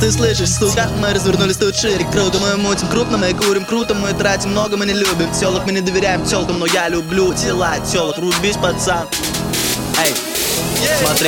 ты слышишь, сука? Мы развернулись тут шире, круто. Мы мутим крупно, мы курим круто. Мы тратим много, мы не любим телок. Мы не доверяем телкам, но я люблю тела телок. Рубись, пацан. Эй, смотри.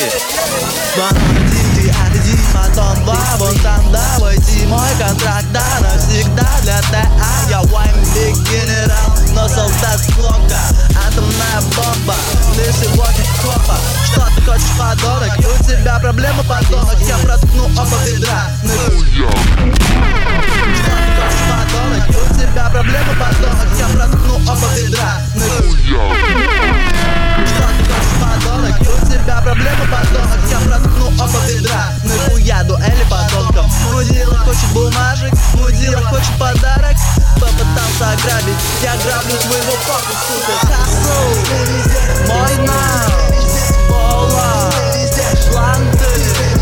Отойди, потом два, вон там, да. Войти мой контракт, да, навсегда для ТА. Я вайм-биг генерал, но солдат склока. Атомная бомба, ты сегодня хопа. Что ты хочешь, подонок? У тебя проблема, подонок. Я проткну оба бедра. Нахуя? Что ты хочешь, подонок? У тебя проблема, подонок. Я проткну оба бедра. Нахуя? Что ты хочешь, подонок? У тебя проблема, подонок. Я проткну оба бедра. Нахуя дуэли подонков? Мудила хочет бумажек, мудила хочет подарок. Попытался ограбить, я граблю твоего папу, сука. Хасл, мой нам, пола, планты,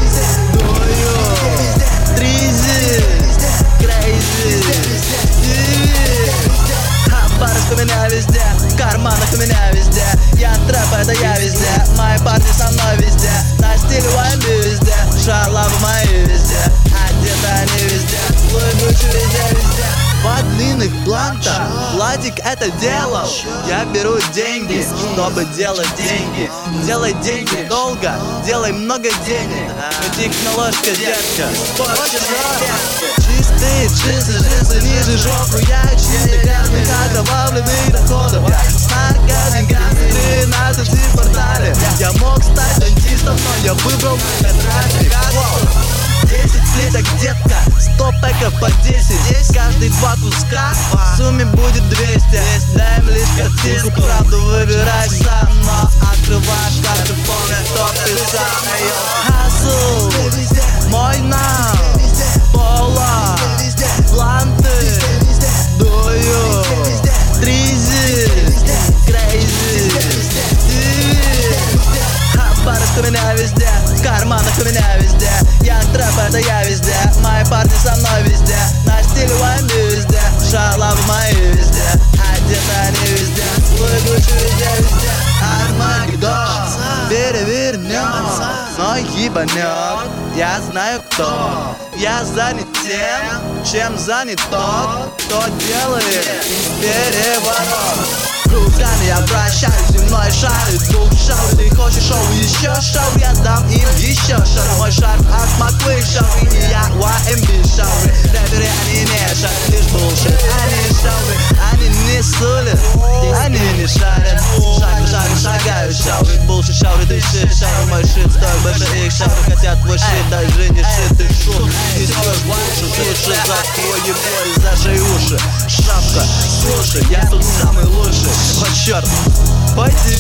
дую, тризи, крейзи, тиви. Барышка у меня везде, в карманах у меня везде. Я трэп, это я везде, мои парни со мной везде. На стиле вайби везде, шалавы мои везде. Одеты они везде, Луи Гуччи везде. Два длинных бланта, Владик это делал. Я беру деньги, чтобы делать деньги. Делай деньги долго, делай много денег. Техноложка, детка, чистые джинсы, ниже жопу. Я чистый, грязный, окровавленный доходом. С наркотиками 13 в портале. Я мог стать дантистом, но я выбрал трафик. 10 плиток, детка, 100 пэков по 10. Каждый два куска, в сумме будет 200. Дай им лишь картинку, правду выбирай сам. Но открываешь карты, помни, кто ты сам. Хасл, мой нам, пола, планты, дую, тризи, крейзи, тиви. Барышка у меня везде, в карманах у меня везде. Я трэп, это я везде, мои парни со мной везде. На стиле вайби везде, шалавы мои везде. Одеты они везде, Луи Гуччи везде. Армагеддон, перевернем, но ебанет. Я знаю кто, я занят тем, чем занят тот, кто делает переворот. Руками я вращаюсь, земной шарит, дух шар. Ты хочешь шоу, еще шоу, я дам им еще шоу. Мой шар от Маквей шоу, и не я, YMB шоу. Рэперы, они не шарят, лишь bullshit, они шоу. Они не сулят, они не шарят. Шагаю шоу, bullshit шоу, ты шит шоу. Мой шит стоит больше их шоу. Хотят твой шит, даже не шит, ты шут. Не стоишь больше, лучше закрой его и зажей уши. Шапка, слушай, я тут самый лучший. О, черт, пойди.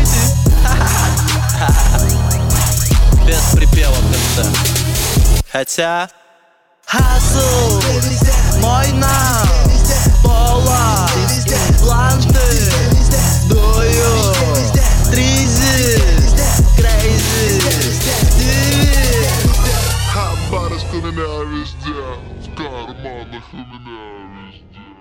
Без припева в конце. Хотя хасл, мой нам, пола, планты, дую, тризи, крейзи, тиви. Барышка у меня везде, в карманах у меня везде.